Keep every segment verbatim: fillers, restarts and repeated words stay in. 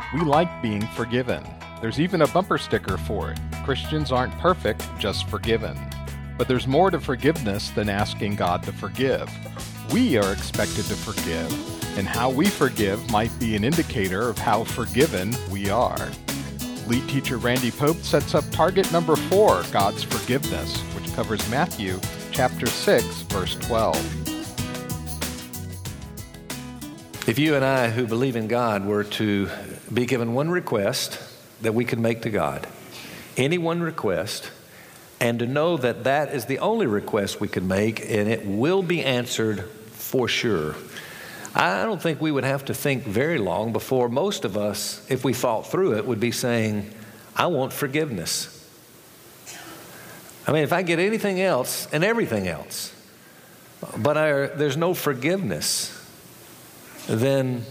We like being forgiven. There's even a bumper sticker for it. Christians aren't perfect, just forgiven. But there's more to forgiveness than asking God to forgive. We are expected to forgive, and how we forgive might be an indicator of how forgiven we are. Lead teacher Randy Pope sets up target number four, God's forgiveness, which covers Matthew chapter six, verse twelve. If you and I who believe in God were to be given one request that we could make to God, any one request, and to know that that is the only request we could make and it will be answered for sure, I don't think we would have to think very long before most of us, if we thought through it, would be saying, I want forgiveness. I mean, if I get anything else and everything else, but I, there's no forgiveness, then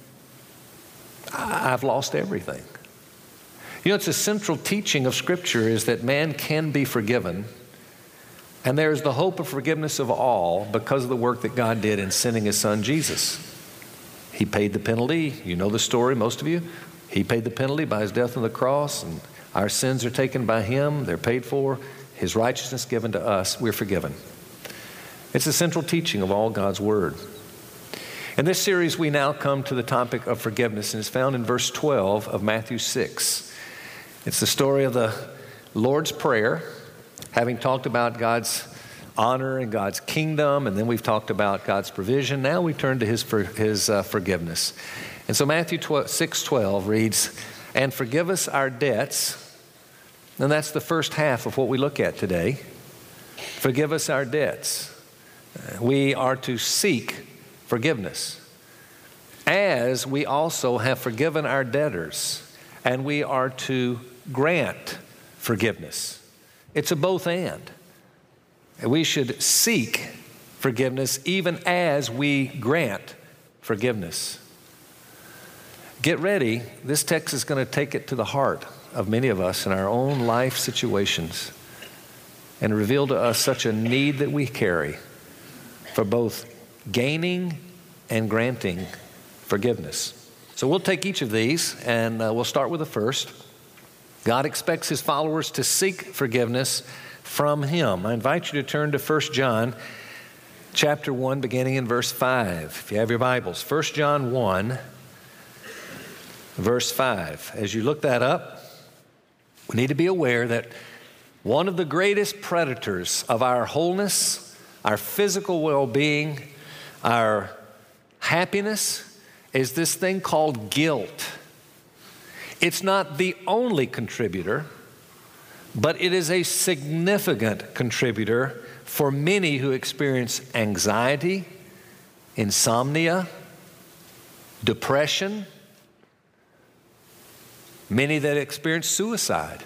I've lost everything. You know, it's a central teaching of Scripture is that man can be forgiven, and there's the hope of forgiveness of all because of the work that God did in sending His Son, Jesus. He paid the penalty. You know the story, most of you. He paid the penalty by His death on the cross, and our sins are taken by Him. They're paid for. His righteousness given to us. We're forgiven. It's a central teaching of all God's Word. In this series, we now come to the topic of forgiveness, and it's found in verse twelve of Matthew six. It's the story of the Lord's Prayer, having talked about God's honor and God's kingdom, and then we've talked about God's provision. Now we turn to His, for, his uh, forgiveness. And so Matthew six twelve reads, "And forgive us our debts," and that's the first half of what we look at today. Forgive us our debts. We are to seek forgiveness, as we also have forgiven our debtors, and we are to grant forgiveness. It's a both and. We should seek forgiveness even as we grant forgiveness. Get ready. This text is going to take it to the heart of many of us in our own life situations and reveal to us such a need that we carry for both gaining and granting forgiveness. So we'll take each of these and uh, we'll start with the first. God expects His followers to seek forgiveness from Him. I invite you to turn to First John chapter one, beginning in verse five. If you have your Bibles, First John one, verse five. As you look that up, we need to be aware that one of the greatest predators of our wholeness, our physical well-being, our happiness is this thing called guilt. It's not the only contributor, but it is a significant contributor for many who experience anxiety, insomnia, depression, many that experience suicide,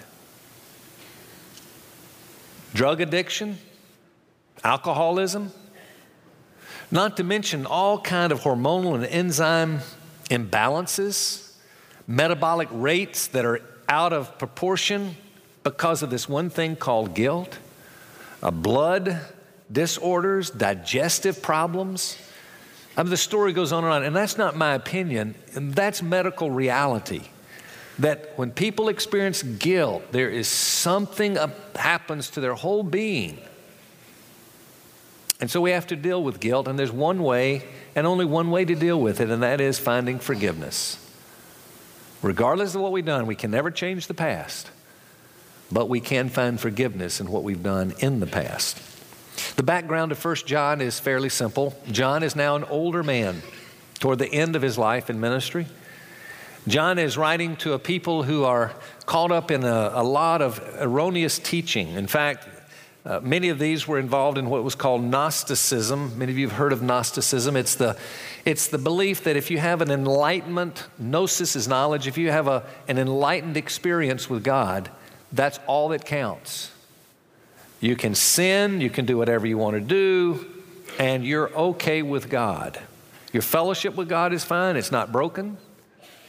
drug addiction, alcoholism, not to mention all kind of hormonal and enzyme imbalances, metabolic rates that are out of proportion because of this one thing called guilt, uh, blood disorders, digestive problems. I mean, the story goes on and on, and that's not my opinion, and that's medical reality. That when people experience guilt, there is something that happens to their whole being. And so we have to deal with guilt, and there's one way, and only one way to deal with it, and that is finding forgiveness. Regardless of what we've done, we can never change the past, but we can find forgiveness in what we've done in the past. The background of First John is fairly simple. John is now an older man toward the end of his life in ministry. John is writing to a people who are caught up in a, a lot of erroneous teaching. In fact, Uh, many of these were involved in what was called Gnosticism. Many of you have heard of Gnosticism. It's the, it's the belief that if you have an enlightenment, gnosis is knowledge, if you have a, an enlightened experience with God, that's all that counts. You can sin, you can do whatever you want to do, and you're okay with God. Your fellowship with God is fine. It's not broken.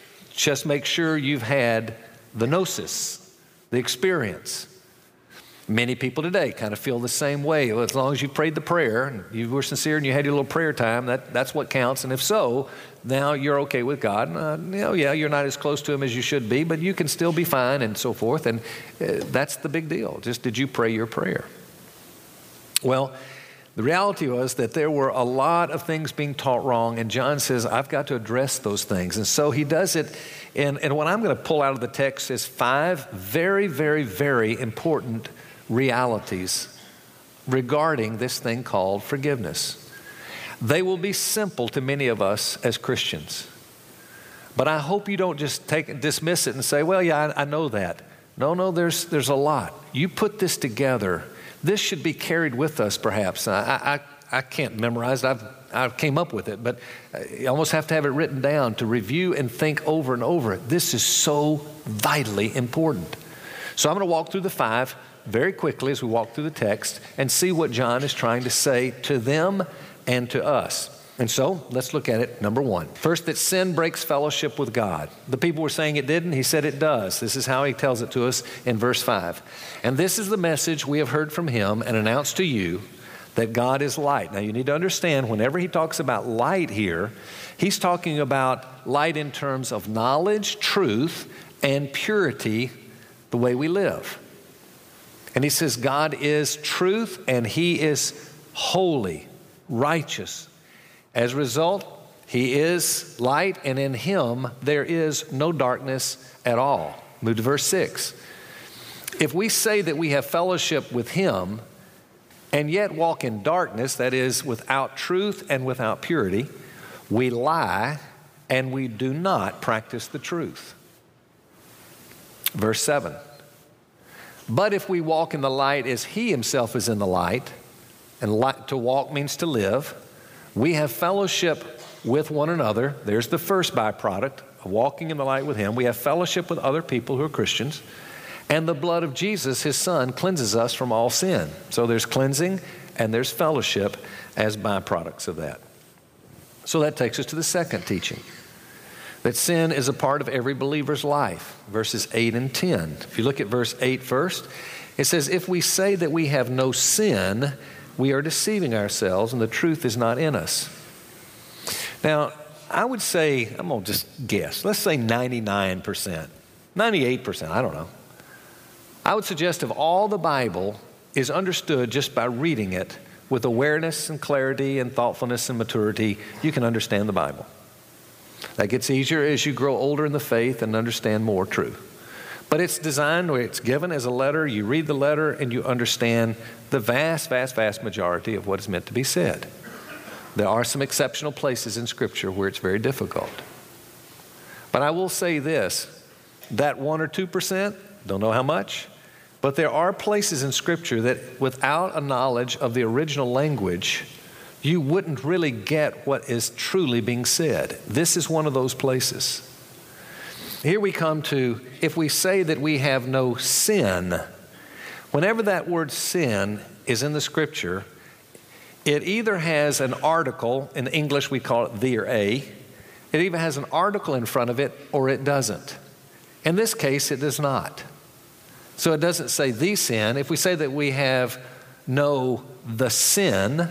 Just make sure you've had the gnosis, the experience. Many people today kind of feel the same way. Well, as long as you prayed the prayer and you were sincere and you had your little prayer time, that, that's what counts. And if so, now you're okay with God. Uh, you know, yeah, you're not as close to Him as you should be, but you can still be fine and so forth. And uh, that's the big deal. Just did you pray your prayer? Well, the reality was that there were a lot of things being taught wrong, and John says, I've got to address those things. And so he does it, in, and what I'm going to pull out of the text is five very, very, very important realities regarding this thing called forgiveness. They will be simple to many of us as Christians, but I hope you don't just take dismiss it and say, well, yeah, I, I know that. No, no, there's there's a lot. You put this together. This should be carried with us, perhaps. I, I, I can't memorize it. I've, I came up with it, but you almost have to have it written down to review and think over and over. This is so vitally important. So I'm going to walk through the five very quickly as we walk through the text and see what John is trying to say to them and to us. And so let's look at it. Number one, first, that sin breaks fellowship with God. The people were saying it didn't. He said it does. This is how he tells it to us in verse five. And this is the message we have heard from him and announced to you, that God is light. Now you need to understand, whenever he talks about light here, he's talking about light in terms of knowledge, truth, and purity, the way we live. And he says God is truth and he is holy, righteous. As a result, he is light, and in him there is no darkness at all. Move to verse six. If we say that we have fellowship with him and yet walk in darkness, that is, without truth and without purity, we lie and we do not practice the truth. Verse seven. But if we walk in the light as he himself is in the light, and light, to walk means to live, we have fellowship with one another. There's the first byproduct of walking in the light with him. We have fellowship with other people who are Christians. And the blood of Jesus, his son, cleanses us from all sin. So there's cleansing and there's fellowship as byproducts of that. So that takes us to the second teaching, that sin is a part of every believer's life. Verses eight and ten. If you look at verse eight first, it says, if we say that we have no sin, we are deceiving ourselves and the truth is not in us. Now, I would say, I'm going to just guess, let's say ninety-nine percent, ninety-eight percent, I don't know. I would suggest if all the Bible is understood just by reading it with awareness and clarity and thoughtfulness and maturity, you can understand the Bible. That gets easier as you grow older in the faith and understand more truth. But it's designed where it's given as a letter, you read the letter and you understand the vast, vast, vast majority of what is meant to be said. There are some exceptional places in Scripture where it's very difficult. But I will say this, that one or two percent, don't know how much, but there are places in Scripture that without a knowledge of the original language, you wouldn't really get what is truly being said. This is one of those places. Here we come to, if we say that we have no sin, whenever that word sin is in the Scripture, it either has an article, in English we call it the or a, it either has an article in front of it or it doesn't. In this case, it does not. So it doesn't say the sin. If we say that we have no the sin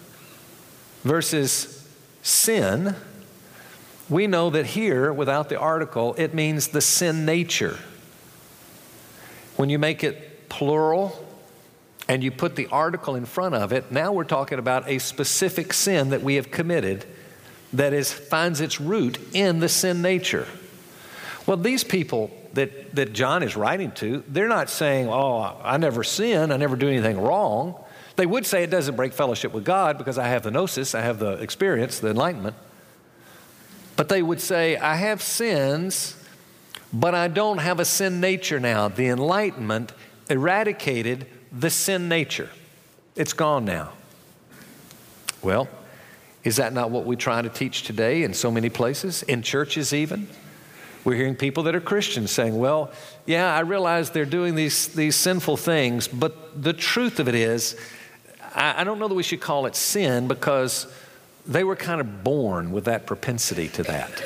versus sin, we know that here, without the article, it means the sin nature. When you make it plural and you put the article in front of it, now we're talking about a specific sin that we have committed that is finds its root in the sin nature. Well, these people that, that John is writing to, they're not saying, oh, I never sin, I never do anything wrong. They would say it doesn't break fellowship with God because I have the gnosis, I have the experience, the enlightenment. But they would say, I have sins, but I don't have a sin nature now. The enlightenment eradicated the sin nature. It's gone now. Well, is that not what we try to teach today in so many places, in churches even? We're hearing people that are Christians saying, well, yeah, I realize they're doing these, these sinful things, but the truth of it is, I, I don't know that we should call it sin because they were kind of born with that propensity to that.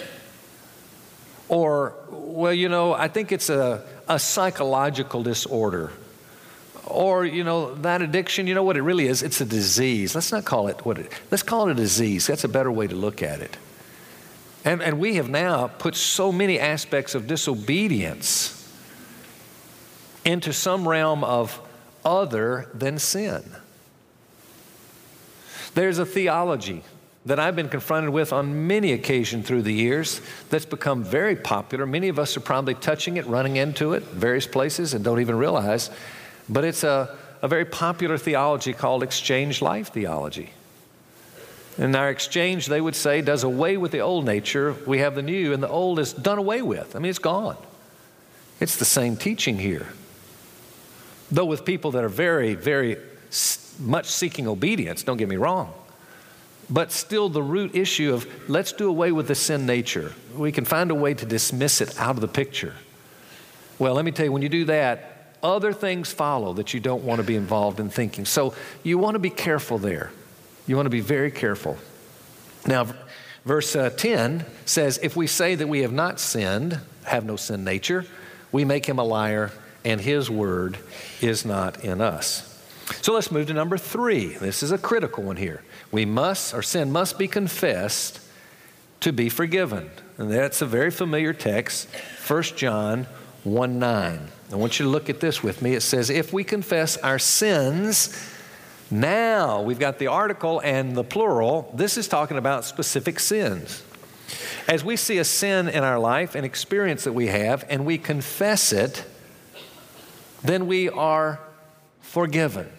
Or, well, you know, I think it's a, a psychological disorder. Or, you know, that addiction, you know what it really is? It's a disease. Let's not call it what it, let's call it a disease. That's a better way to look at it. And, and we have now put so many aspects of disobedience into some realm of other than sin. There's a theology that I've been confronted with on many occasions through the years that's become very popular. Many of us are probably touching it, running into it, various places, and don't even realize. But it's a, a very popular theology called exchange life theology. In our exchange, they would say, does away with the old nature. We have the new, and the old is done away with. I mean, it's gone. It's the same teaching here. Though with people that are very, very much seeking obedience, don't get me wrong. But still the root issue of let's do away with the sin nature. We can find a way to dismiss it out of the picture. Well, let me tell you, when you do that, other things follow that you don't want to be involved in thinking. So you want to be careful there. You want to be very careful. Now, verse uh, ten says, if we say that we have not sinned, have no sin nature, we make him a liar, and his word is not in us. So let's move to number three. This is a critical one here. We must, or sin must be confessed to be forgiven. And that's a very familiar text, First John one nine. I want you to look at this with me. It says, if we confess our sins, now we've got the article and the plural. This is talking about specific sins. As we see a sin in our life, an experience that we have, and we confess it, then we are forgiven.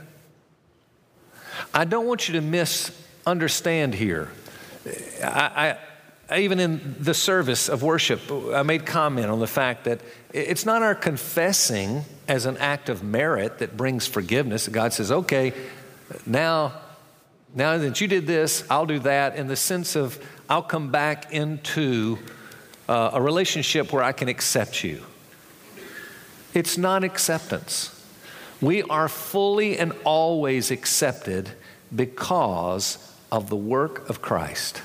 I don't want you to misunderstand here. I, I, even in the service of worship, I made comment on the fact that it's not our confessing as an act of merit that brings forgiveness. God says, okay, now, now that you did this, I'll do that, in the sense of I'll come back into uh, a relationship where I can accept you. It's not acceptance. We are fully and always accepted because of the work of Christ.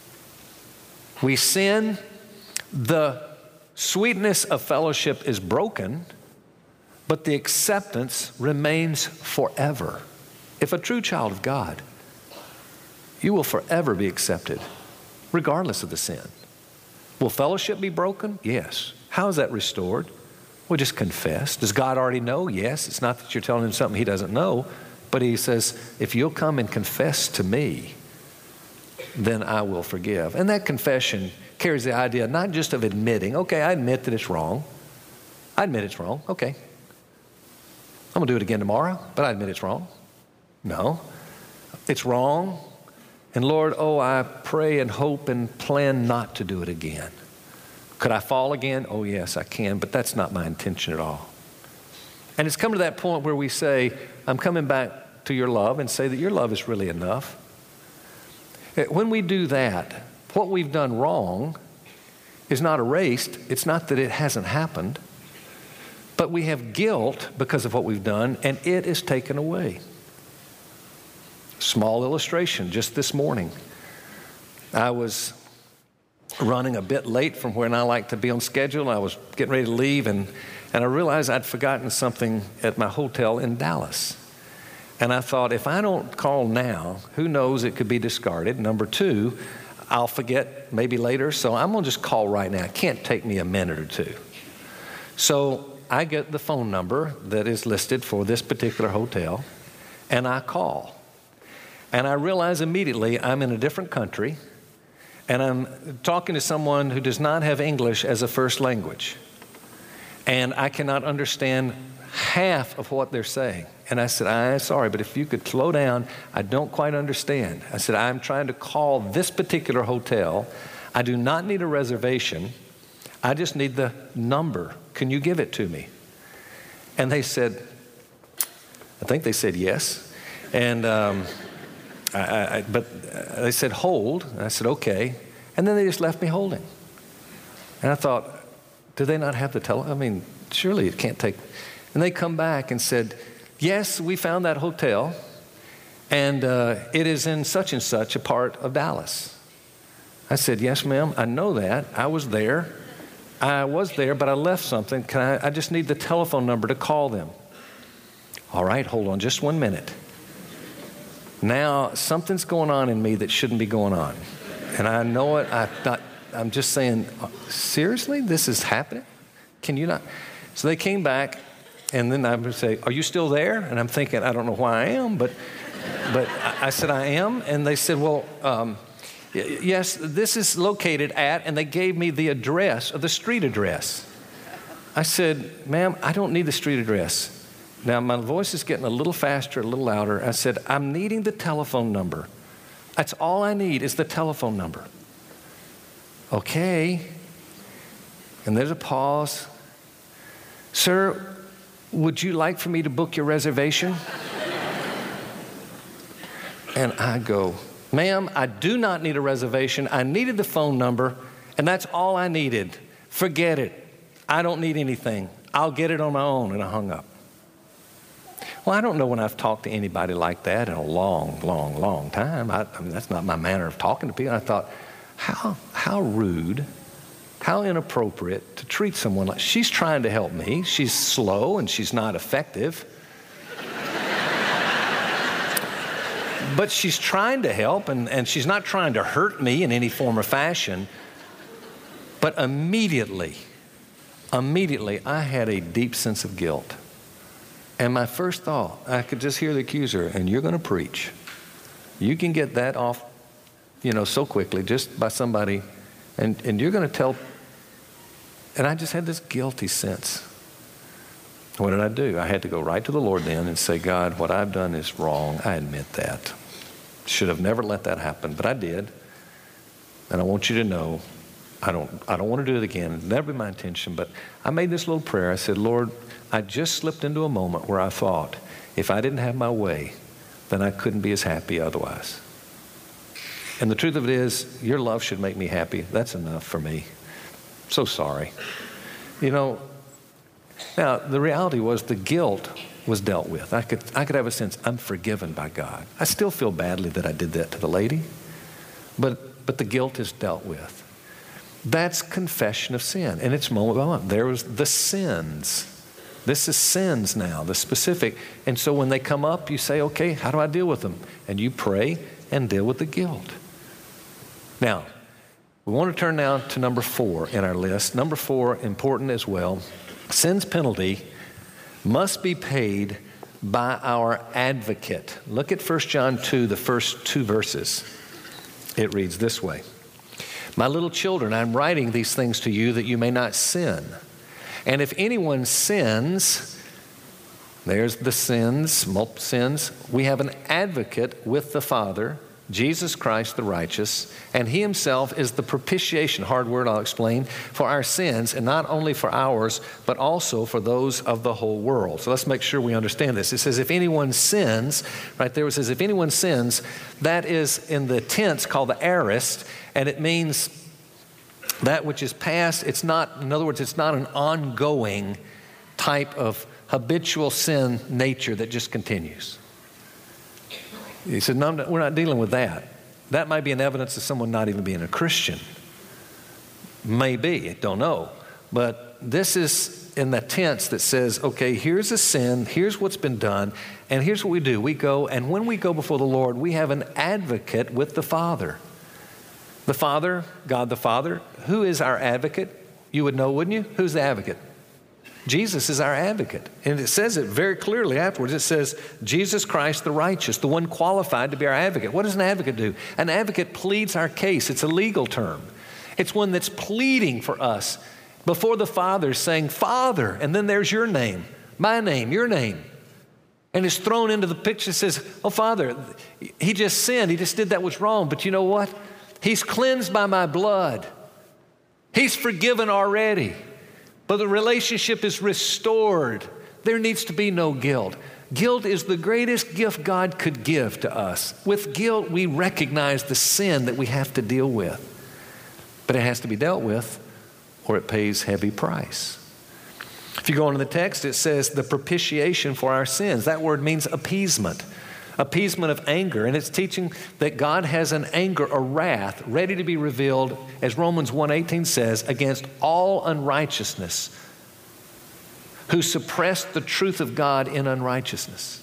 We sin, the sweetness of fellowship is broken, but the acceptance remains forever. If a true child of God, you will forever be accepted, regardless of the sin. Will fellowship be broken? Yes. How is that restored? Well, just confess. Does God already know? Yes. It's not that you're telling him something he doesn't know, but he says, if you'll come and confess to me, then I will forgive. And that confession carries the idea not just of admitting, okay, I admit that it's wrong. I admit it's wrong. Okay. I'm going to do it again tomorrow, but I admit it's wrong. No. It's wrong. And Lord, oh, I pray and hope and plan not to do it again. Could I fall again? Oh, yes, I can, but that's not my intention at all. And it's come to that point where we say, I'm coming back to your love, and say that your love is really enough. When we do that, what we've done wrong is not erased. It's not that it hasn't happened, but we have guilt because of what we've done, and it is taken away. Small illustration, just this morning, I was running a bit late from when I like to be on schedule. I was getting ready to leave, and, and I realized I'd forgotten something at my hotel in Dallas. And I thought, if I don't call now, who knows, it could be discarded. Number two, I'll forget maybe later, so I'm going to just call right now. It can't take me a minute or two. So I get the phone number that is listed for this particular hotel, and I call. And I realize immediately I'm in a different country, and I'm talking to someone who does not have English as a first language. And I cannot understand half of what they're saying. And I said, I'm sorry, but if you could slow down, I don't quite understand. I said, I'm trying to call this particular hotel. I do not need a reservation. I just need the number. Can you give it to me? And they said, I think they said yes. And um, I, I, but they said, hold. And I said, okay. And then they just left me holding. And I thought, do they not have the tele? I mean, surely it can't take. And they come back and said, yes, we found that hotel, and uh, it is in such and such a part of Dallas. I said, yes, ma'am, I know that. I was there. I was there, but I left something. Can I, I just need the telephone number to call them. All right, hold on just one minute. Now, something's going on in me that shouldn't be going on. And I know it. I thought, I'm just saying, seriously? This is happening? Can you not? So they came back, and then I would say, are you still there? And I'm thinking, I don't know why I am, but but I said, I am. And they said, well, um, yes, this is located at, and they gave me the address, or the street address. I said, ma'am, I don't need the street address. Now, my voice is getting a little faster, a little louder. I said, I'm needing the telephone number. That's all I need is the telephone number. Okay. And there's a pause. Sir, would you like for me to book your reservation? And I go, ma'am, I do not need a reservation. I needed the phone number, and that's all I needed. Forget it. I don't need anything. I'll get it on my own. And I hung up. Well, I don't know when I've talked to anybody like that in a long, long, long time. I, I mean, that's not my manner of talking to people. I thought, how, how rude, how inappropriate to treat someone like, she's trying to help me. She's slow and she's not effective. But she's trying to help, and, and she's not trying to hurt me in any form or fashion. But immediately, immediately, I had a deep sense of guilt. And my first thought, I could just hear the accuser, and you're going to preach. You can get that off, you know, so quickly just by somebody, and, and you're going to tell. And I just had this guilty sense. What did I do? I had to go right to the Lord then and say, God, what I've done is wrong. I admit that. Should have never let that happen, but I did. And I want you to know, I don't, I don't want to do it again. It'd never be my intention, but I made this little prayer. I said, Lord, I just slipped into a moment where I thought, if I didn't have my way, then I couldn't be as happy otherwise. And the truth of it is, your love should make me happy. That's enough for me. So sorry. You know, now the reality was the guilt was dealt with. I could, I could have a sense, I'm forgiven by God. I still feel badly that I did that to the lady, but, but the guilt is dealt with. That's confession of sin. And it's moment by moment. There was the sins. This is sins now, the specific. And so when they come up, you say, okay, how do I deal with them? And you pray and deal with the guilt. Now, we want to turn now to number four in our list. Number four, important as well. Sin's penalty must be paid by our advocate. Look at First John two, the first two verses. It reads this way. My little children, I'm writing these things to you that you may not sin. And if anyone sins, there's the sins, multiple sins, we have an advocate with the Father, Jesus Christ the righteous, and he himself is the propitiation, hard word I'll explain, for our sins, and not only for ours, but also for those of the whole world. So let's make sure we understand this. It says, if anyone sins, right there it says, if anyone sins, that is in the tense called the aorist, and it means that which is past. It's not, in other words, it's not an ongoing type of habitual sin nature that just continues. He said, no, we're not dealing with that. That might be an evidence of someone not even being a Christian. Maybe, don't know. But this is in the tense that says, okay, here's a sin, here's what's been done, and here's what we do. We go, and when we go before the Lord, we have an advocate with the Father. The Father, God the Father, who is our advocate? You would know, wouldn't you? Who's the advocate? Jesus is our advocate. And it says it very clearly afterwards. It says, Jesus Christ the righteous, the one qualified to be our advocate. What does an advocate do? An advocate pleads our case. It's a legal term. It's one that's pleading for us before the Father, saying, Father, and then there's your name, my name, your name. And it's thrown into the picture. It says, oh, Father, he just sinned. He just did that was wrong. But you know what? He's cleansed by my blood. He's forgiven already. But the relationship is restored. There needs to be no guilt. Guilt is the greatest gift God could give to us. With guilt, we recognize the sin that we have to deal with. But it has to be dealt with, or it pays heavy price. If you go into the text, it says the propitiation for our sins. That word means appeasement. Appeasement of anger, and it's teaching that God has an anger, a wrath, ready to be revealed, as Romans one eighteen says, against all unrighteousness. who suppressed the truth of God in unrighteousness.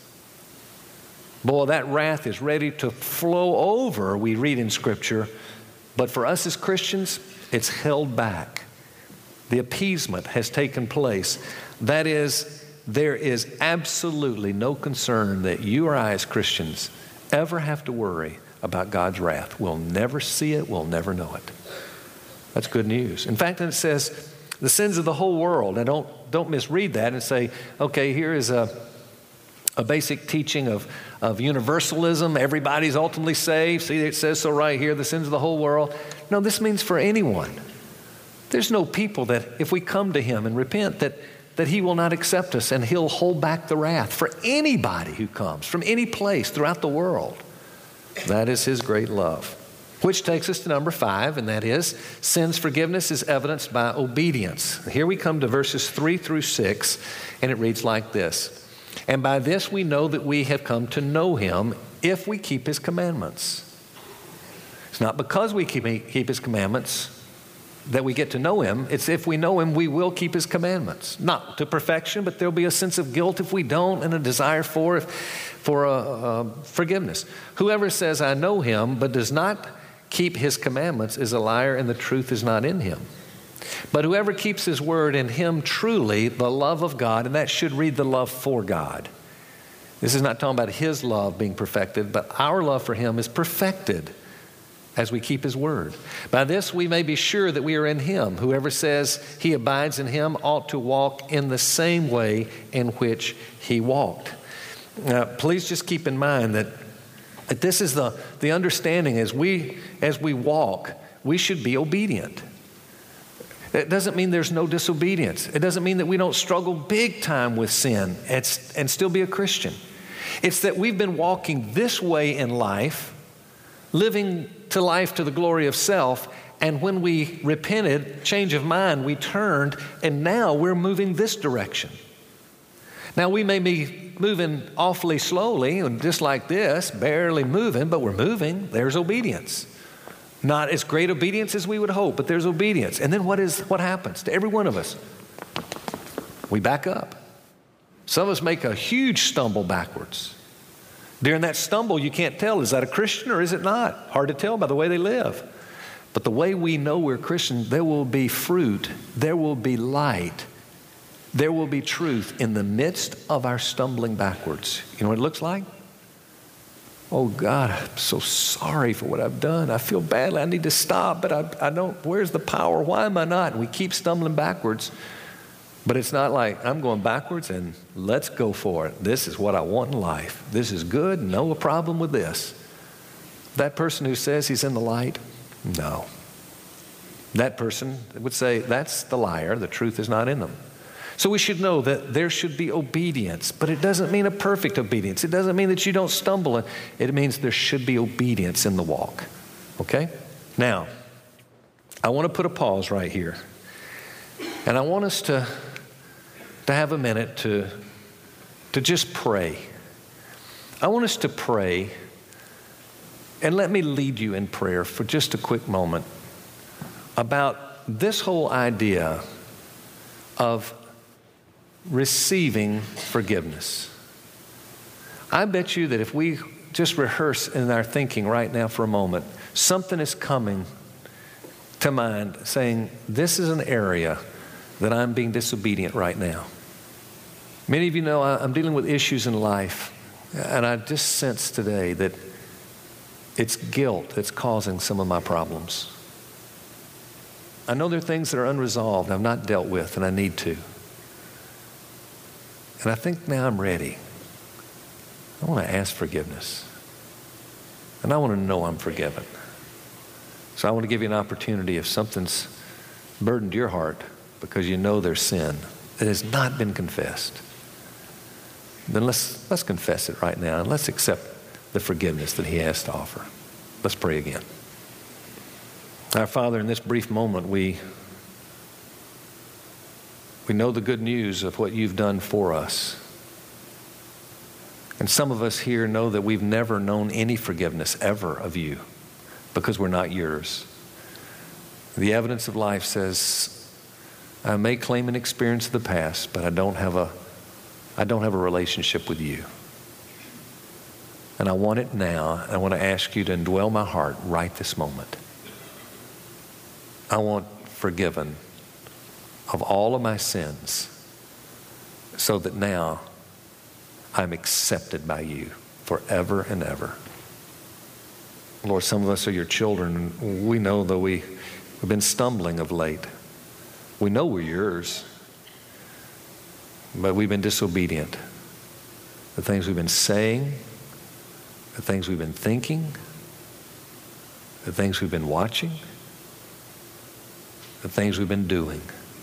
Boy, that wrath is ready to flow over, we read in Scripture. But for us as Christians, it's held back. The appeasement has taken place. That is, there is absolutely no concern that you or I as Christians ever have to worry about God's wrath. We'll never see it. We'll never know it. That's good news. In fact, it says the sins of the whole world. And don't, don't misread that and say, okay, here is a, a basic teaching of, of universalism. Everybody's ultimately saved. See, it says so right here, the sins of the whole world. No, this means for anyone. There's no people that if we come to Him and repent, that, that He will not accept us and He'll hold back the wrath for anybody who comes from any place throughout the world. That is His great love. Which takes us to number five, and that is sin's forgiveness is evidenced by obedience. Here we come to verses three through six, and it reads like this. And by this we know that we have come to know Him if we keep His commandments. It's not because we keep, keep His commandments that we get to know Him. It's if we know Him, we will keep His commandments. Not to perfection, but there'll be a sense of guilt if we don't and a desire for, for uh, uh, forgiveness. Whoever says, I know Him, but does not keep His commandments is a liar, and the truth is not in him. But whoever keeps His word, in him truly the love of God, and that should read the love for God. This is not talking about His love being perfected, but our love for Him is perfected as we keep His word. By this we may be sure that we are in Him. Whoever says he abides in Him ought to walk in the same way in which He walked. Now, please just keep in mind that, that this is the, the understanding as we, as we walk, we should be obedient. It doesn't mean there's no disobedience. It doesn't mean that we don't struggle big time with sin and, and still be a Christian. It's that we've been walking this way in life, living to life to the glory of self, and when we repented, change of mind, we turned, and now we're moving this direction. Now we may be moving awfully slowly, and just like this, barely moving, but we're moving. There's obedience. Not as great obedience as we would hope, but there's obedience. And then what is what happens to every one of us? We back up. Some of us make a huge stumble backwards. During that stumble, you can't tell, is that a Christian or is it not? Hard to tell by the way they live. But the way we know we're Christian, there will be fruit, there will be light, there will be truth in the midst of our stumbling backwards. You know what it looks like? Oh God, I'm so sorry for what I've done. I feel badly. I need to stop, but I, I don't, where's the power? Why am I not? And we keep stumbling backwards. But it's not like I'm going backwards and let's go for it. This is what I want in life. This is good. No problem with this. That person who says he's in the light, no. That person would say that's the liar. The truth is not in them. So we should know that there should be obedience, but it doesn't mean a perfect obedience. It doesn't mean that you don't stumble. It means there should be obedience in the walk. Okay? Now, I want to put a pause right here. And I want us to, to have a minute to, to just pray. I want us to pray, and let me lead you in prayer for just a quick moment about this whole idea of receiving forgiveness. I bet you that if we just rehearse in our thinking right now for a moment, something is coming to mind saying, this is an area that I'm being disobedient right now. Many of you know I'm dealing with issues in life, and I just sense today that it's guilt that's causing some of my problems. I know there are things that are unresolved I've not dealt with, and I need to. And I think now I'm ready. I want to ask forgiveness. And I want to know I'm forgiven. So I want to give you an opportunity if something's burdened your heart because you know there's sin that has not been confessed, then let's, let's confess it right now and let's accept the forgiveness that He has to offer. Let's pray again. Our Father, in this brief moment, we We know the good news of what You've done for us. And some of us here know that we've never known any forgiveness ever of You because we're not Yours. The evidence of life says I may claim an experience of the past, but I don't have a, I don't have a relationship with you. And I want it now. I want to ask you to indwell my heart right this moment. I want forgiven of all of my sins so that now I'm accepted by you forever and ever. Lord, some of us are your children. We know, though we, we've been stumbling of late. We know we're yours, but we've been disobedient. The things we've been saying, the things we've been thinking, the things we've been watching, the things we've been doing.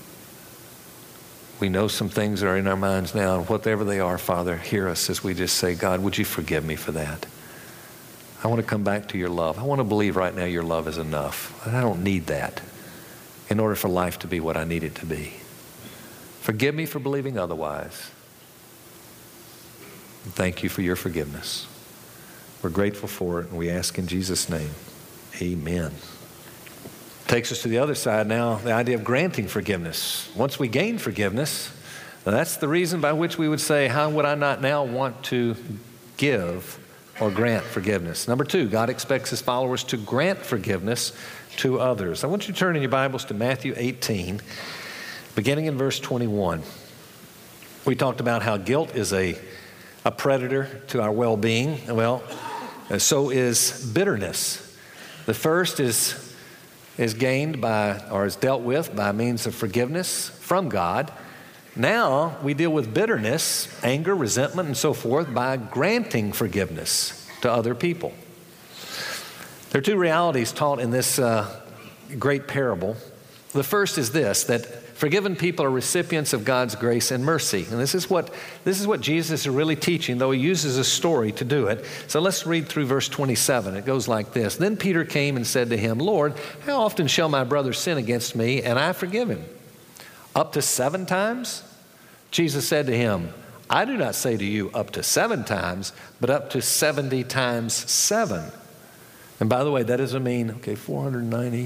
We know some things that are in our minds now, and whatever they are, Father, hear us as we just say, God, would you forgive me for that? I want to come back to your love. I want to believe right now your love is enough. I don't need that in order for life to be what I need it to be. Forgive me for believing otherwise. Thank you for your forgiveness. We're grateful for it, and we ask in Jesus' name, amen. Takes us to the other side now, the idea of granting forgiveness. Once we gain forgiveness, that's the reason by which we would say, how would I not now want to give or grant forgiveness? Number two, God expects his followers to grant forgiveness to others. I want you to turn in your Bibles to Matthew eighteen, beginning in verse twenty-one. We talked about how guilt is a, a predator to our well-being. Well, so is bitterness. The first is is gained by, or is dealt with by means of forgiveness from God. Now we deal with bitterness, anger, resentment, and so forth by granting forgiveness to other people. There are two realities taught in this uh, great parable. The first is this, that forgiven people are recipients of God's grace and mercy. And this is what this is what Jesus is really teaching, though he uses a story to do it. So let's read through verse twenty-seven. It goes like this. Then Peter came and said to him, Lord, how often shall my brother sin against me and I forgive him? Up to seven times? Jesus said to him, I do not say to you up to seven times, but up to seventy times seven. And by the way, that doesn't mean, okay, four hundred ninety.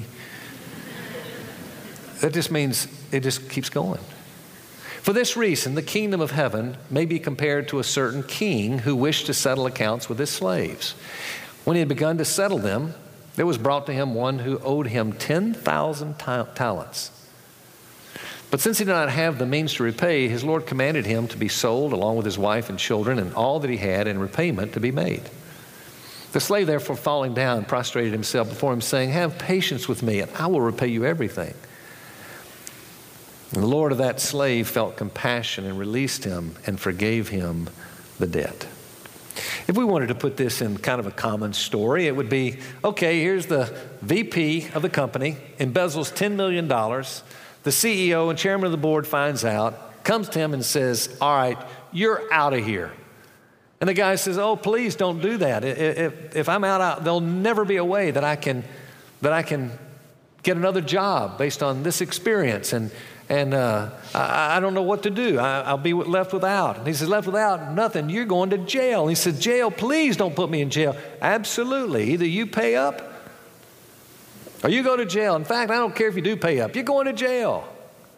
That just means it just keeps going. For this reason, the kingdom of heaven may be compared to a certain king who wished to settle accounts with his slaves. When he had begun to settle them, there was brought to him one who owed him ten thousand ta- talents. But since he did not have the means to repay, his Lord commanded him to be sold along with his wife and children and all that he had in repayment to be made. The slave therefore falling down prostrated himself before him, saying, have patience with me and I will repay you everything. And the Lord of that slave felt compassion and released him and forgave him the debt. If we wanted to put this in kind of a common story, it would be, okay, here's the V P of the company, embezzles ten million dollars. The C E O and chairman of the board finds out, comes to him and says, all right, you're out of here. And the guy says, oh, please don't do that. If, if I'm out, there'll never be a way that I can, that I can get another job based on this experience. And And uh, I, I don't know what to do. I, I'll be left without. And he says, left without nothing. You're going to jail. And he said, jail, please don't put me in jail. Absolutely. Either you pay up or you go to jail. In fact, I don't care if you do pay up. You're going to jail.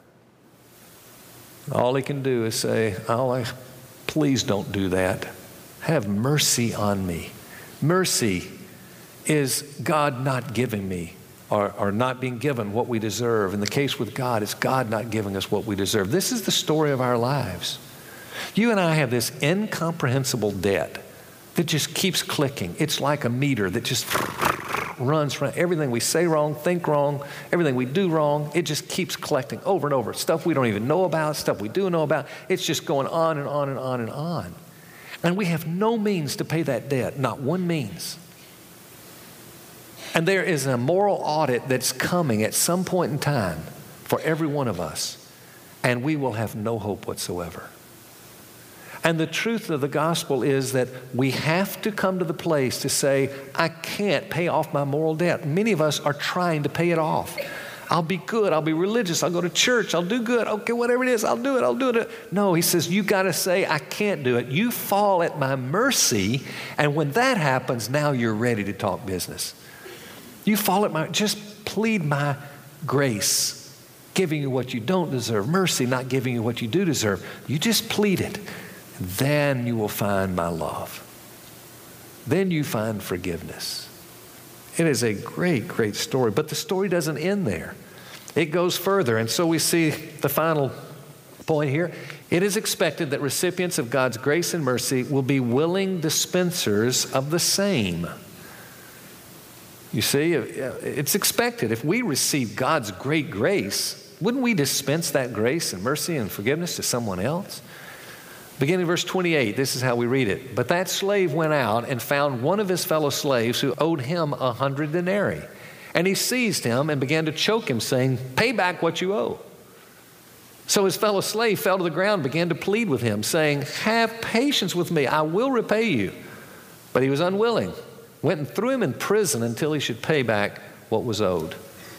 All he can do is say, oh, please don't do that. Have mercy on me. Mercy is God not giving me Are, are not being given what we deserve. In the case with God, it's God not giving us what we deserve. This is the story of our lives. You and I have this incomprehensible debt that just keeps clicking. It's like a meter that just runs from everything we say wrong, think wrong, everything we do wrong. It just keeps collecting over and over. Stuff we don't even know about, stuff we do know about. It's just going on and on and on and on. And we have no means to pay that debt, not one means. And there is a moral audit that's coming at some point in time for every one of us, and we will have no hope whatsoever. And the truth of the gospel is that we have to come to the place to say, I can't pay off my moral debt. Many of us are trying to pay it off. I'll be good. I'll be religious. I'll go to church. I'll do good. Okay, whatever it is, I'll do it. I'll do it. No, he says, you got to say, I can't do it. You fall at my mercy, and when that happens, now you're ready to talk business. You fall at my, just plead my grace. giving you what you don't deserve. Mercy, not giving you what you do deserve. You just plead it. Then you will find my love. Then you find forgiveness. It is a great, great story. But the story doesn't end there. It goes further. And so we see the final point here. It is expected that recipients of God's grace and mercy will be willing dispensers of the same. You see, it's expected. If we receive God's great grace, wouldn't we dispense that grace and mercy and forgiveness to someone else? Beginning verse twenty-eight, this is how we read it. But that slave went out and found one of his fellow slaves who owed him a hundred denarii. And he seized him and began to choke him, saying, pay back what you owe. So his fellow slave fell to the ground and began to plead with him, saying, have patience with me, I will repay you. But he was unwilling, went and threw him in prison until he should pay back what was owed.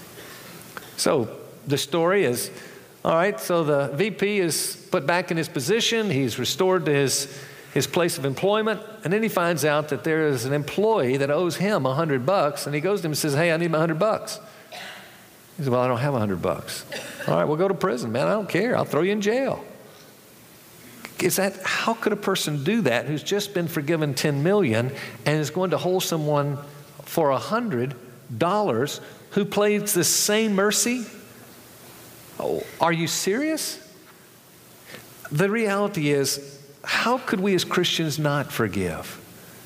So the story is, all right, so the V P is put back in his position. He's restored to his, his place of employment. And then he finds out that there is an employee that owes him a hundred bucks. And he goes to him and says, hey, I need my hundred bucks. He says, well, I don't have a hundred bucks. All right, we'll go to prison, man. I don't care. I'll throw you in jail. Is that, how could a person do that who's just been forgiven ten million and is going to hold someone for a hundred dollars who plays the same mercy? Oh, are you serious? The reality is, how could we as Christians not forgive?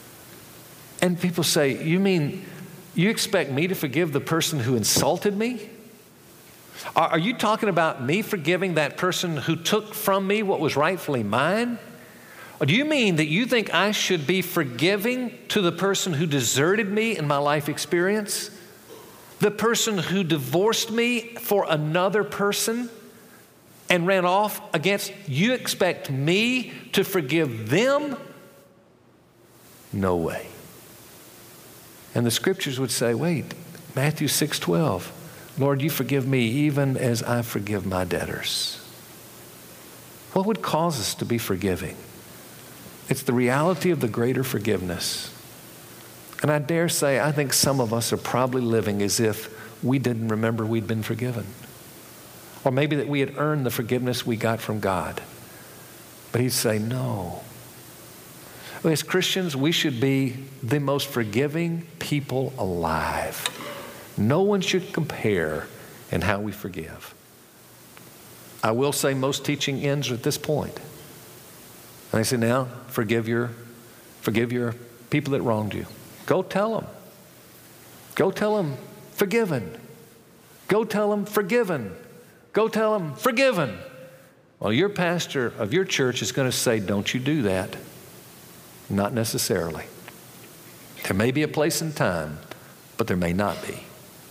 And people say, you mean you expect me to forgive the person who insulted me? Are, are you talking about me forgiving that person who took from me what was rightfully mine? Or do you mean that you think I should be forgiving to the person who deserted me in my life experience? The person who divorced me for another person and ran off against, you expect me to forgive them? No way. And the scriptures would say, wait, Matthew six twelve, Lord, you forgive me even as I forgive my debtors. What would cause us to be forgiving? It's the reality of the greater forgiveness. And I dare say, I think some of us are probably living as if we didn't remember we'd been forgiven. Or maybe that we had earned the forgiveness we got from God. But he'd say, no. As Christians, we should be the most forgiving people alive. No one should compare in how we forgive. I will say most teaching ends at this point. And I say, now, forgive your, forgive your people that wronged you. Go tell them. Go tell them, forgiven. Go tell them, forgiven. Go tell them, forgiven. Well, your pastor of your church is going to say, don't you do that. Not necessarily. There may be a place and time, but there may not be.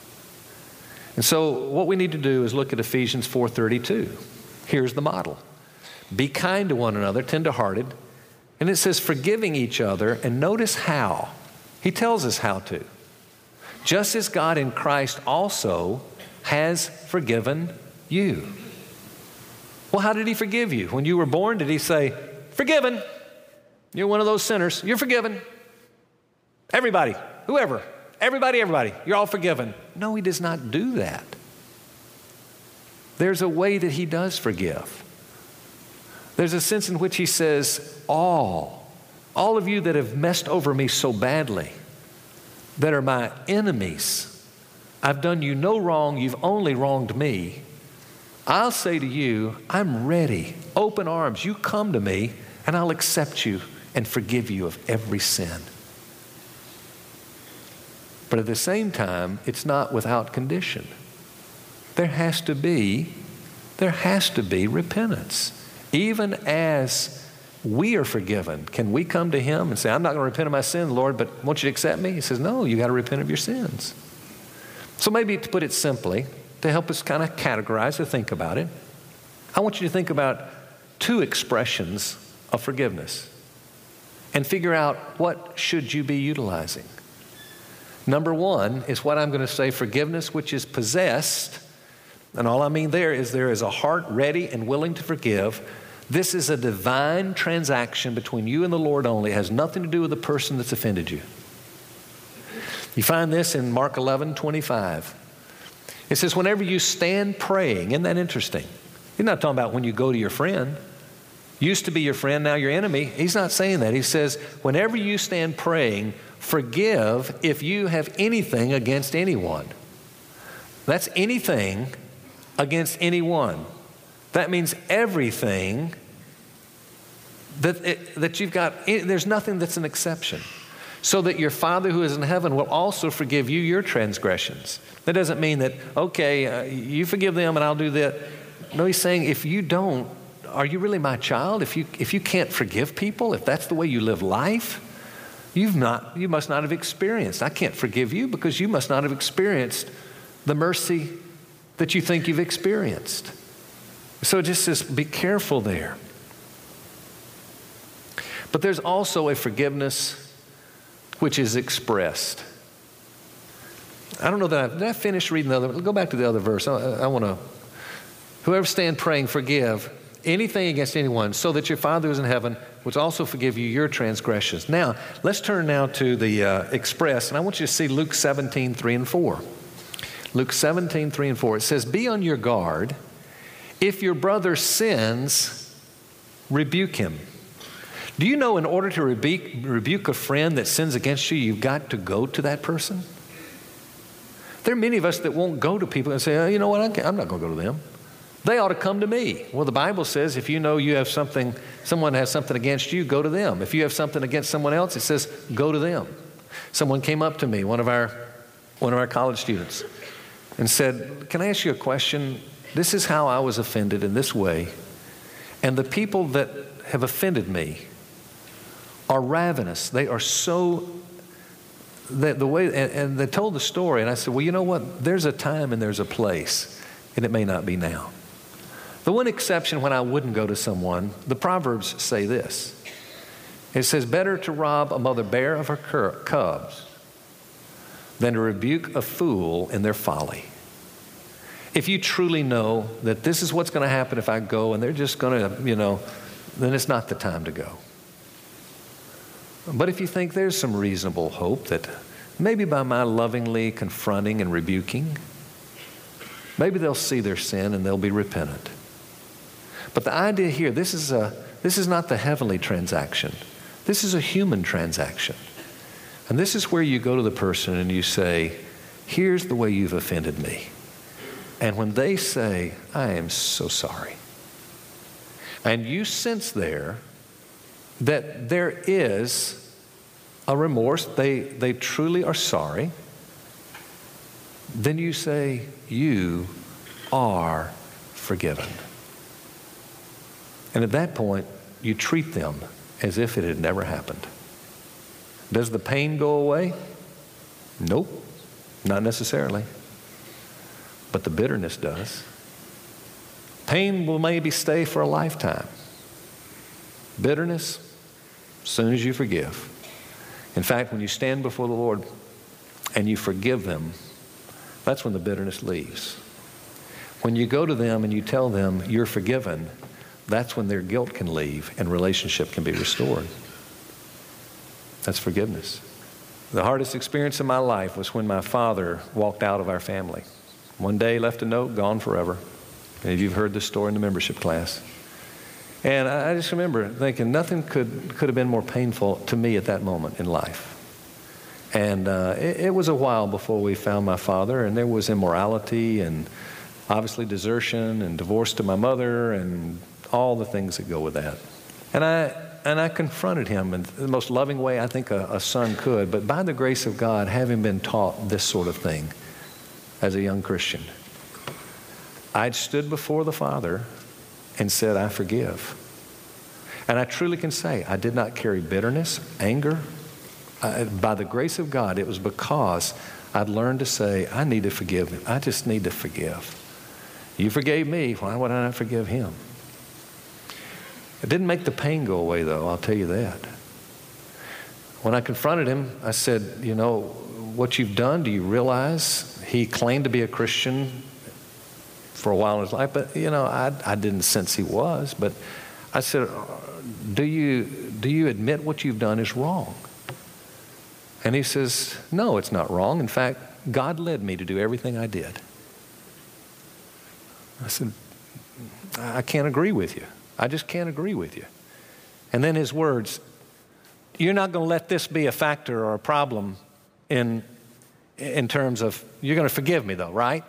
And so what we need to do is look at Ephesians four thirty-two. Here's the model. Be kind to one another, tenderhearted. And it says forgiving each other. And notice how. He tells us how to. Just as God in Christ also has forgiven you. Well, how did he forgive you? When you were born, did he say, forgiven? You're one of those sinners. You're forgiven. Everybody, whoever, everybody, everybody, you're all forgiven. No, he does not do that. There's a way that he does forgive. There's a sense in which he says, all, all of you that have messed over me so badly, that are my enemies, I've done you no wrong, you've only wronged me. I'll say to you, I'm ready, open arms, you come to me, and I'll accept you and forgive you of every sin. But at the same time, it's not without condition. There has to be, there has to be repentance. Even as we are forgiven, can we come to him and say, I'm not going to repent of my sin, Lord, but won't you accept me? He says, no, you got to repent of your sins. So maybe to put it simply, to help us kind of categorize or think about it, I want you to think about two expressions of forgiveness and figure out what should you be utilizing. Number one is what I'm going to say, forgiveness which is possessed. And all I mean there is there is a heart ready and willing to forgive. This is a divine transaction between you and the Lord only. It has nothing to do with the person that's offended you. You find this in Mark eleven twenty-five. It says, whenever you stand praying. Isn't that interesting? He's not talking about when you go to your friend. Used to be your friend, now your enemy. He's not saying that. He says, whenever you stand praying, forgive if you have anything against anyone. That's anything against anyone. That means everything that, it, that you've got. There's nothing that's an exception. So that your Father who is in heaven will also forgive you your transgressions. That doesn't mean that, okay, uh, you forgive them and I'll do that. No, he's saying if you don't, are you really my child? If you if you can't forgive people, if that's the way you live life, you've not you must not have experienced. I can't forgive you because you must not have experienced the mercy that you think you've experienced. So it just says be careful there. But there's also a forgiveness which is expressed. I don't know that I, did I finish reading the other? Go back to the other verse. I, I want to. Whoever stand praying, forgive anything against anyone, so that your Father who is in heaven will also forgive you your transgressions. Now, let's turn now to the uh, express, and I want you to see Luke seventeen, three and four. Luke seventeen, three and four. It says, be on your guard. If your brother sins, rebuke him. Do you know in order to rebuke, rebuke a friend that sins against you, you've got to go to that person? There are many of us that won't go to people and say, oh, you know what, I'm not going to go to them. They ought to come to me. Well, the Bible says if you know you have something, someone has something against you, go to them. If you have something against someone else, it says go to them. Someone came up to me, one of our, one of our college students, and said, can I ask you a question? This is how I was offended in this way. And the people that have offended me are ravenous. They are so, the, the way, and, and they told the story. And I said, well, you know what? There's a time and there's a place, and it may not be now. The one exception when I wouldn't go to someone, the Proverbs say this. It says, better to rob a mother bear of her cubs than to rebuke a fool in their folly. If you truly know that this is what's going to happen if I go and they're just going to, you know, then it's not the time to go. But if you think there's some reasonable hope that maybe by my lovingly confronting and rebuking, maybe they'll see their sin and they'll be repentant. But the idea here, this is a this is not the heavenly transaction. This is a human transaction. And this is where you go to the person and you say, here's the way you've offended me. And when they say, I am so sorry, and you sense there that there is a remorse, they, they truly are sorry, then you say, you are forgiven. And at that point, you treat them as if it had never happened. Does the pain go away? Nope, not necessarily. But the bitterness does. Pain will maybe stay for a lifetime. Bitterness, as soon as you forgive. In fact, when you stand before the Lord and you forgive them, that's when the bitterness leaves. When you go to them and you tell them you're forgiven, that's when their guilt can leave and relationship can be restored. That's forgiveness. The hardest experience of my life was when my father walked out of our family. One day left a note, gone forever. Many of you have heard this story in the membership class. And I just remember thinking nothing could, could have been more painful to me at that moment in life. And uh, it, it was a while before we found my father, and there was immorality and obviously desertion and divorce to my mother and all the things that go with that. And I and I confronted him in the most loving way I think a, a son could, but by the grace of God, having been taught this sort of thing as a young Christian, I'd stood before the Father and said, I forgive. And I truly can say I did not carry bitterness, anger. I, by the grace of God, it was because I'd learned to say, I need to forgive him. I just need to forgive. You forgave me, why would I not forgive him? It didn't make the pain go away, though, I'll tell you that. When I confronted him, I said, you know, what you've done, do you realize? He claimed to be a Christian for a while in his life, but, you know, I, I didn't sense he was. But I said, do you, do you admit what you've done is wrong? And he says, no, it's not wrong. In fact, God led me to do everything I did. I said, I can't agree with you. I just can't agree with you. And then his words, you're not going to let this be a factor or a problem in, in terms of, you're going to forgive me though, right?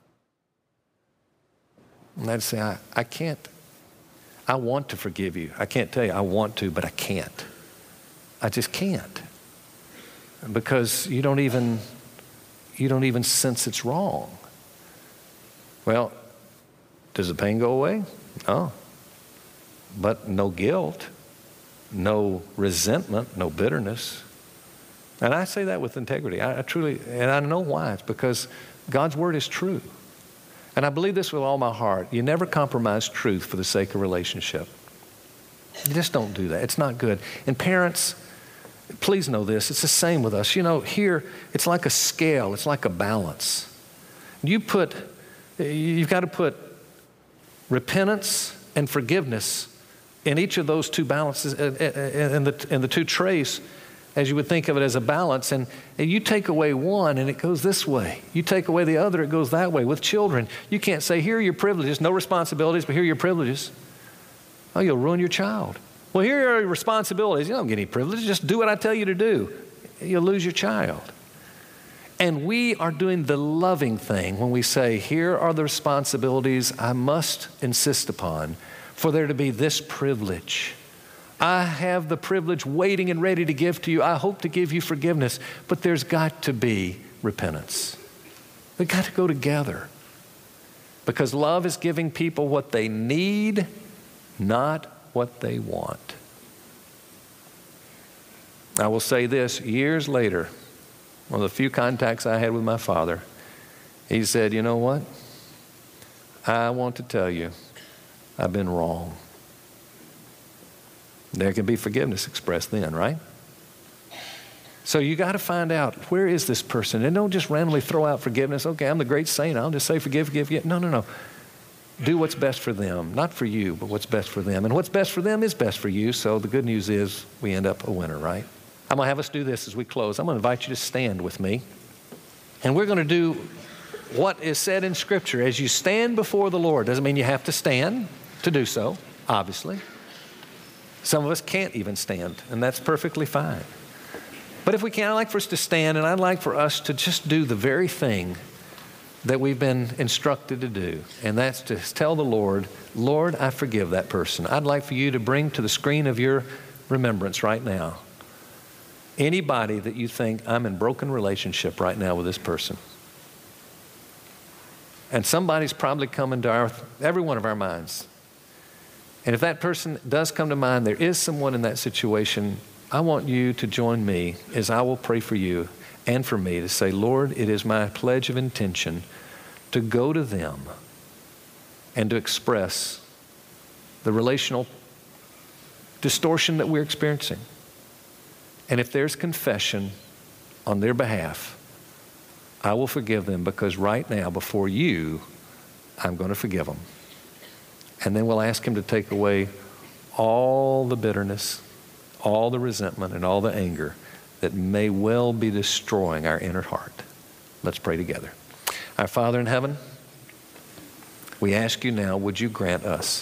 And I'd say, I, I can't. I want to forgive you. I can't tell you I want to, but I can't. I just can't. Because you don't even, you don't even sense it's wrong. Well, does the pain go away? No. But no guilt, no resentment, no bitterness. And I say that with integrity. I, I truly, and I know why. It's because God's word is true. And I believe this with all my heart. You never compromise truth for the sake of relationship. You just don't do that. It's not good. And parents, please know this. It's the same with us. You know, here, it's like a scale. It's like a balance. You put, you've got to put repentance and forgiveness in each of those two balances, in the, in the two trays, as you would think of it as a balance. And, and you take away one and it goes this way. You take away the other, it goes that way. With children, you can't say, here are your privileges, no responsibilities, but here are your privileges. Oh, you'll ruin your child. Well, here are your responsibilities. You don't get any privileges. Just do what I tell you to do. You'll lose your child. And we are doing the loving thing when we say, here are the responsibilities I must insist upon for there to be this privilege. I have the privilege waiting and ready to give to you. I hope to give you forgiveness, but there's got to be repentance. They've got to go together because love is giving people what they need, not what they want. I will say this, years later, one of the few contacts I had with my father, he said, you know what? I want to tell you, I've been wrong. There can be forgiveness expressed then, right? So you got to find out, where is this person? And don't just randomly throw out forgiveness. Okay, I'm the great saint. I'll just say forgive, forgive, forgive. No, no, no. Do what's best for them. Not for you, but what's best for them. And what's best for them is best for you. So the good news is we end up a winner, right? I'm going to have us do this as we close. I'm going to invite you to stand with me. And we're going to do what is said in Scripture. As you stand before the Lord, doesn't mean you have to stand to do so, obviously. Some of us can't even stand, and that's perfectly fine. But if we can, I'd like for us to stand, and I'd like for us to just do the very thing that we've been instructed to do, and that's to tell the Lord, Lord, I forgive that person. I'd like for you to bring to the screen of your remembrance right now anybody that you think, I'm in broken relationship right now with this person. And somebody's probably coming to our, every one of our minds. And if that person does come to mind, there is someone in that situation, I want you to join me as I will pray for you and for me to say, Lord, it is my pledge of intention to go to them and to express the relational distortion that we're experiencing. And if there's confession on their behalf, I will forgive them because right now before you, I'm going to forgive them. And then we'll ask him to take away all the bitterness, all the resentment, and all the anger that may well be destroying our inner heart. Let's pray together. Our Father in heaven, we ask you now, would you grant us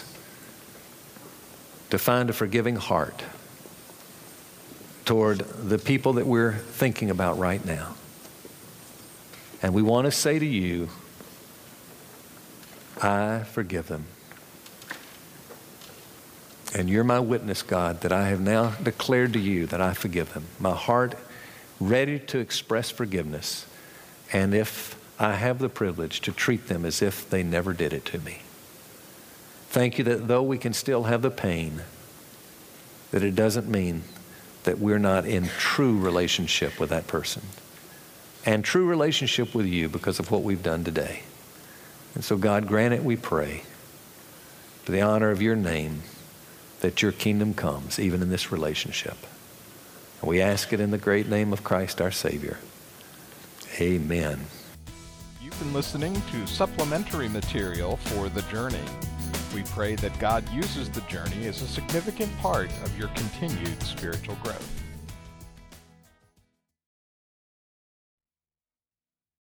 to find a forgiving heart toward the people that we're thinking about right now. And we want to say to you, I forgive them. And you're my witness, God, that I have now declared to you that I forgive them. My heart ready to express forgiveness. And if I have the privilege to treat them as if they never did it to me. Thank you that though we can still have the pain, that it doesn't mean that we're not in true relationship with that person. And true relationship with you because of what we've done today. And so God, grant it, we pray, to the honor of your name, that your kingdom comes even in this relationship. And we ask it in the great name of Christ our Savior. Amen. You've been listening to supplementary material for The Journey. We pray that God uses The Journey as a significant part of your continued spiritual growth.